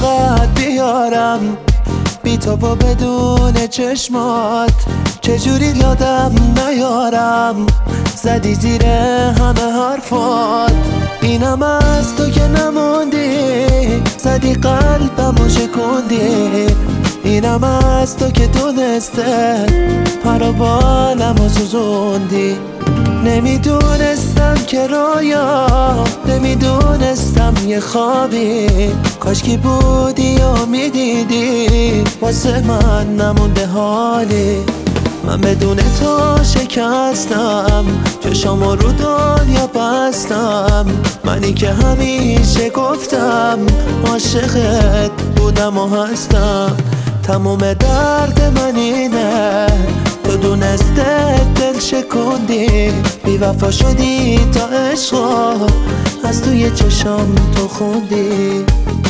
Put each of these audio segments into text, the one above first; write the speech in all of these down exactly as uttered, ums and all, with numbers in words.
طاقت بیارم بی تو و بدون چشمات، چجوری یادم نیارم زدی زیر همه حرفات. اینم از تو که نموندی، زدی قلبمو شکوندی. اینم از تو که دونسته پر و بالمو سوزوندی. نمیدونستم که رویا، نمیدونستم یه خوابی، کاشکی بودی و میدیدی واسه من نمونده حالی. من بدون تو شکستم، چشامو رو دنیا بستم. منی که همیشه گفتم عاشقت بودم و هستم. تموم درد من اینه تو دونسته دل شکوندی. بی وفا شدی تا عشقا از توی چشام تو خوندی.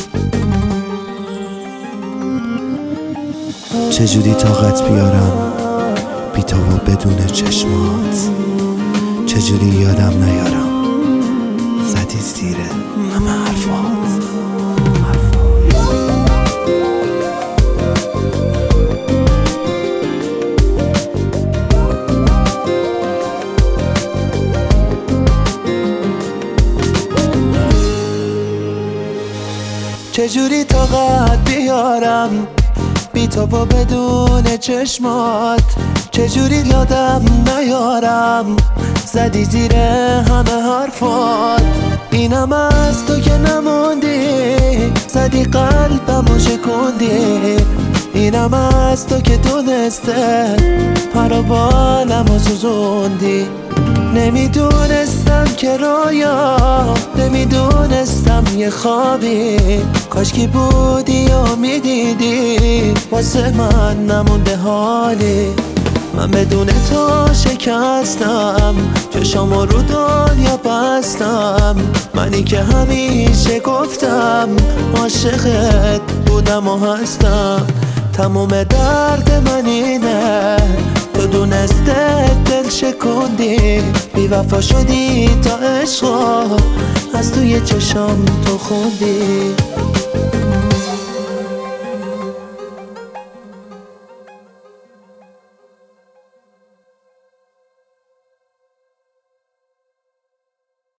چجوری طاقت بیارم بی تو و بدون چشمات، چجوری یادم نیارم زدی زیر همه حرفات. چجوری طاقت بیارم بی تو و بدون چشمات، چجوری یادم نیارم زدی زیر همه حرفات. اینم از تو که نموندی، زدی قلبمو شکوندی. اینم از تو که دونسته پر و بالمو سوزوندی. نمیدونستم که رویا، نمیدونستم یه خوابی، کاشکی بودی و میدیدی واسه من نمونده حالی. من بدون تو شکستم، چشامو رو دنیا بستم. منی که همیشه گفتم عاشقت بودم و هستم. تموم درد من اینه تو دونسته دل شکوندی. بی وفا شدی تا عشقا از توی چشام تو خوندی.